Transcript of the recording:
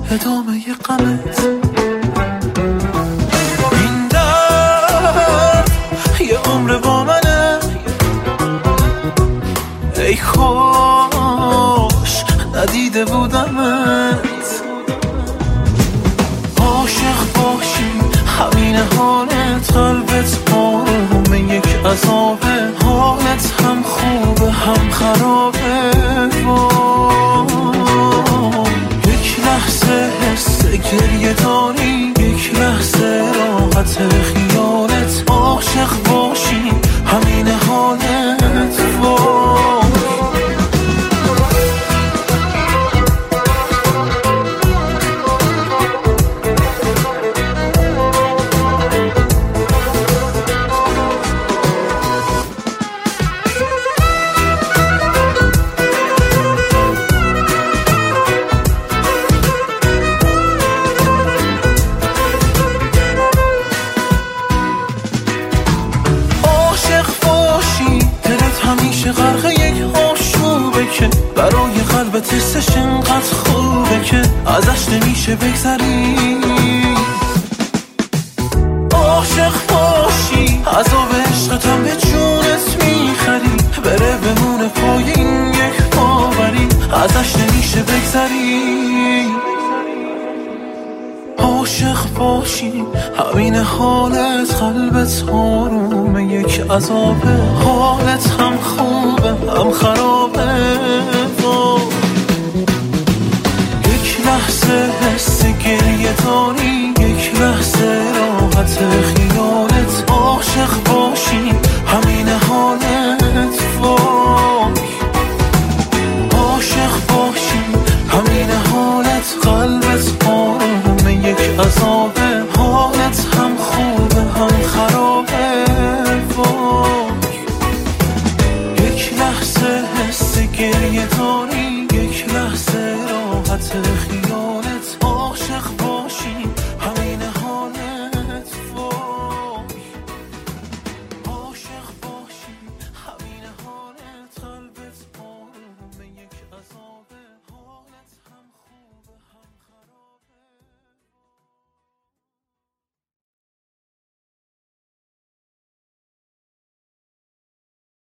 ادامه غمت. این درد یه عمر با منه، ای کاش ندیده بودمت. عاشق باشی همین حالت، قلبت آرومه یک عذابه، حالت هم خوبه هم خرابه. یک لحظه حس گریه داری، یک لحظه راحت خیالت. عاشق باشی همین حالت. همیشه غرق یک آشوبه که برای قلبت حسش انقدر خوبه که ازش نمیشه بگذری. عاشق باشی عذاب عشقتم به جونت میخری، بره بمونه پای این یک باوری، ازش نمیشه بگذری. عاشق باشی همین حالت، قلبت آرومه یک عذابه، حالت هم خوبه هم خرابه. یک لحظه حس گریه داری، یک لحظه راحت خیالت. عاشق باشی همین حالت. عاشق باشی همین حالت، قلبت آرومه یک عذابه، حالت هم خوبه هم خرابه. یک لحظه حس گریه داری،